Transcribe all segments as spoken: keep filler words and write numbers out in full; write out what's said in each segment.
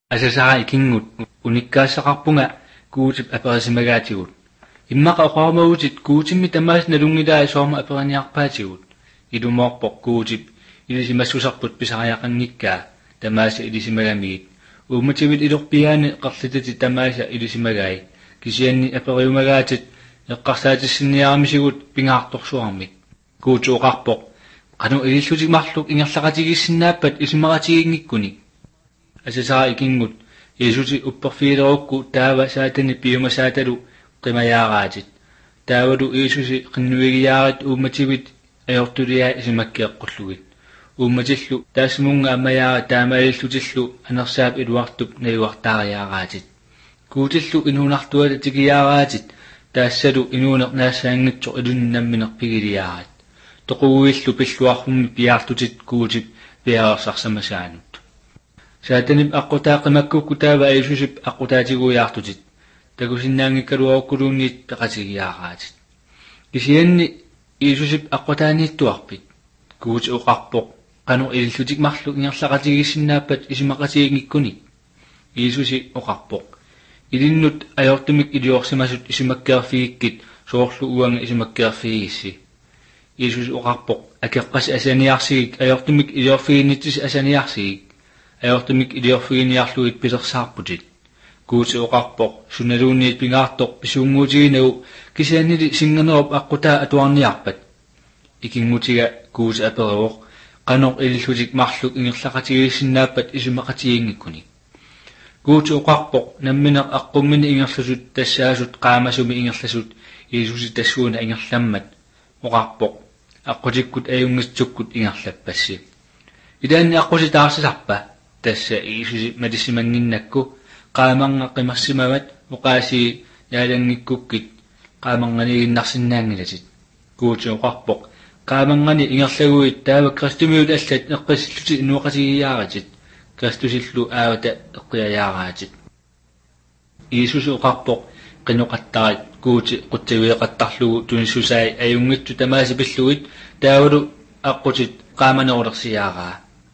Asasaka ikingut unikkaasaqarpunga kuutip aperasimaгаатигут иммаqa oqaramagutит kuutimmi tamaas nalungidaa soorma aperaniarpaatigut ilumorpoq kuutip ilisimassusarput pisariaqanngikkaa tamaasa ilisimagamigit uummativit ilorpiaani qarlitati tamaasa ilisimagai kisianni aperiumagaatit eqqarsaatissinniaramisigut pingaartorsuarmik kuutu oqarpoq qanu ilissutik marluk ingerlaqatigissinnaappat isimaqatiginngikkunik asasaka ikingut isusi upperfiilerukku taava saatani piuma saatalu qimayaaraatit taavalu isusi qinnuigiyaarat uummativit ajortuliaa isimakkeeqqullugut uummatillu taasmunga ammayaara taamaillutillu anersaap iluartup nayuartaariyaaraatit kuutillu inuunartuala tigiyaaraatit taassalu inuuneq naassaangitsoq ilunnamminerpigiliyaarat toquuillu pilluarrummi piaartutit kuutip piarersarsamasaanuut saatanip aqqutaaqimakkukku taava aisusip aqqutaatiguyaartutit takusinnaangikkaluarukkuluunniit peqatigiyaaraatit kisianni iisusip aqqutaaniittuarpit kuuti uqarpoq qanu ilillutik marluk ingerlaqatigissinnaappat isimaqatigiнгиккуник iisusi uqarpoq ilinnut ajortumik iliorsimasut isimakkeerfigikkit soorlu uanga isimakkeerfigissi iisusi uqarpoq akeqqas asaniarsigik ajortumik iliorfiginnitsis asaniarsigik ajortumik iliorfiginiarluit pilersaarputit kuuti oqarpoq sunnaluunniit pingaartoq pisuunguutiginau kisiannili singanerop aqqutaa atuarniarpat ikingutiga kuuti aperiwoq qanoq ilillutik marluk ingerlaqatigissinnaappat isimaqatigiнгиккуник kuuti oqarpoq nammineq aqqumмини ingerlusut tassaasut qaamasumi ingerlasut iisusi tassuuna ingerlammat oqarpoq aqqutikkut ajungitsukkut ingerlappassi idaanni aqusi taarsisarpa tassa iisusi matissimanginnakku qaamanga qimarsimamat uqaasi yaalanngikkukkit qaamanganiginnarsinnaangilatit kuuti oqarpoq qaamangani ingerlaguit taava kristumiut allat eqqissilluti inuuqatigiyaaratit kristusillu aawata eqqiayaaraatit iisusi oqarpoq qinuqattarit kuuti quttaviiqattarlugu tunissusaai ajungittu tamaasi pilluit taavalu aqutit qaamanerulersiaaraa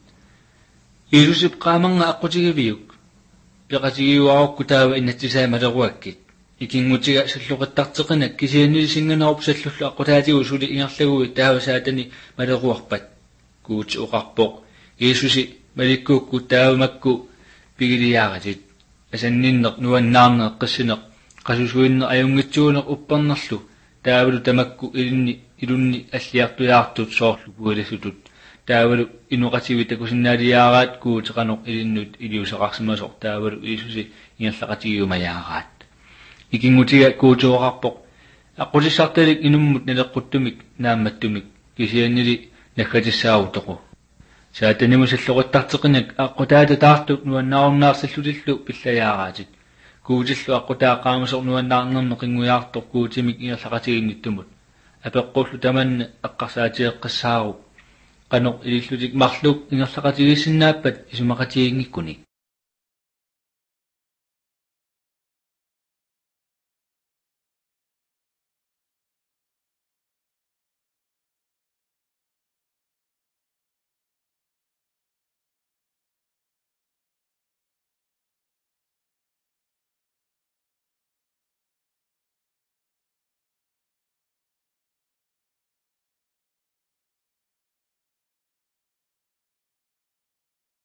iisusip qaamanga aqutigiviuk peqatigiuarukku taava innatsisaa maleruakkit ikingutiga salluqattarteqinak kisiannili singanerup sallullu aqutaatigu suli ingerlaguit taava saatani maleruarpat kuuti oqarpoq iisusi malikkuukku taavamakku pigiliyaaratit asanninneq nuannaarneq qissineq qasusuinneq ajungitsuuneq uppernerlu taavalu tamakku ilinni ilunni alliartuyaartut soorlu puilasutut taavalu inuqativit takusinnaaliyaaraat kuuti qanoq ilinnut iliusaqarsimasoq taavalu iisusi ingerlaqatigiumayaaraat ikingutiga kuuti oqarpoq aqutissartalik inummut naleqquttumik naammattumik kisiannili nakkatissaarutaqu saatanimu salluqattarteqinak aqqutaata taartuk nuannaarunnaarsallutillu pillayaaraatit kuutillu aqutaa qaamasoq nuannaarnerneq qinguyaartoq kuutimik ingerlaqatiginnittumut apeqqullu tamanna eqqarsaatigeqqassaaruq qanoq ilillutik marluk ingerlaqatigissinnaappat isimaqatigiнгиккуник